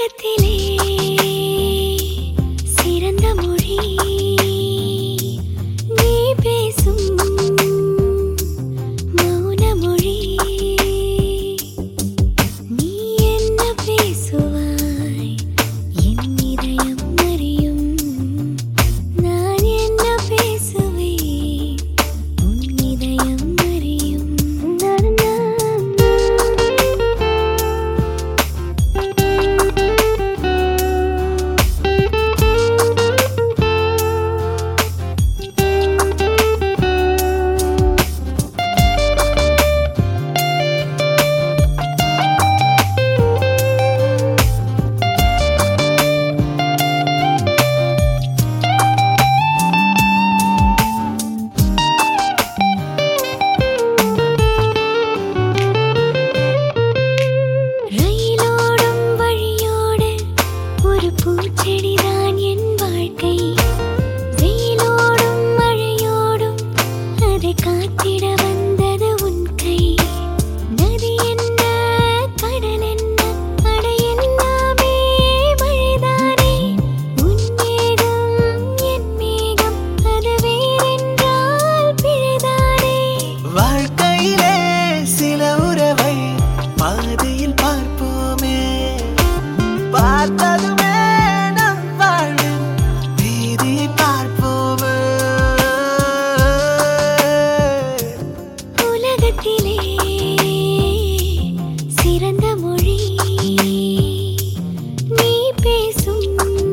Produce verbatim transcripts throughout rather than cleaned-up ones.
உலகத்திலே சிறந்த மொழி நீ பேசும் மௌன மொழி. நீ என்ன பேசுவாய் என் இதயம் அறியும். நான் என்ன பேசுவேன் உன் இதயம் அறியும். பூச்செடிதான் என் வாழ்க்கை. வெயிலோடும் மழையோடும் அதை காத்திட வந்தது உன் கை. நதி என்ன கடல் என்ன அட எல்லாமே மழைதானே. உன் மேகம் என் மேகம் அது வேறென்றால் பிழைதானே. வாழ்க்கையிலே சில உறவை பாதையில் பார்ப்போமே. பார்த்ததுமே உலகத்திலே சிறந்த மொழி நீ பேசும்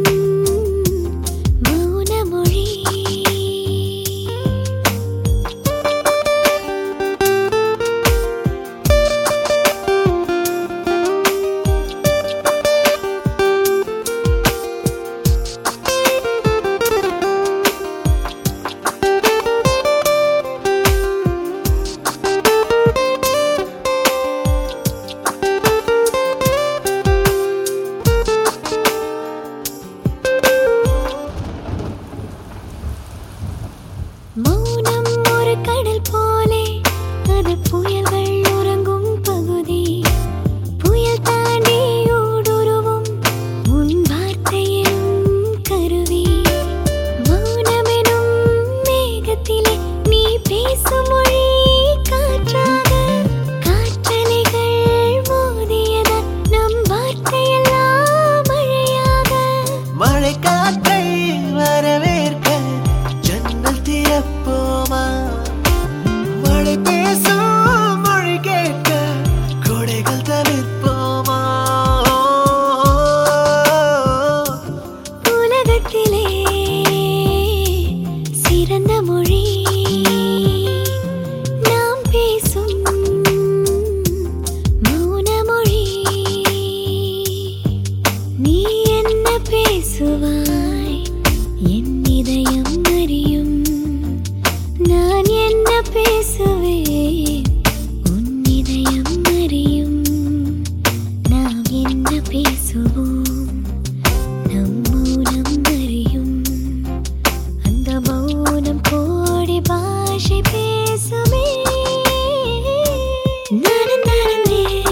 மௌன மொழி. மௌனம் ஒரு கடல் போலே அது புயல்கள் உறங்கும் பகுதி. புயல் தாண்டி ஊடுருவும் உன் வார்த்தையிலும் கருவி. மௌனமெனும் மேகத்திலே நீ பேசும் மொழி காற்றாக. காற்றலைகள் மோதியதால் நம் வார்த்தையெல்லாம் மழையாக. மழை காற்றை வரவேற்க ஜன்னல் திறப்போமா. மழை பேசும் மொழி கேட்க கொடைகள் தவிர்ப்போமா. உலகத்திலே சிறந்த மொழி நாம் பேசும் மௌன மொழி. நீ என்ன பேசுவாய் என் இதயம் அறியும். நான் என்ன பேசுவேன் உன் இதயம் அறியும். நாம் என்ன பேசுவோம் நம் மௌனம் அறியும். அந்த மௌனம் கோடி பாஷை பேசுமே. நானே நானே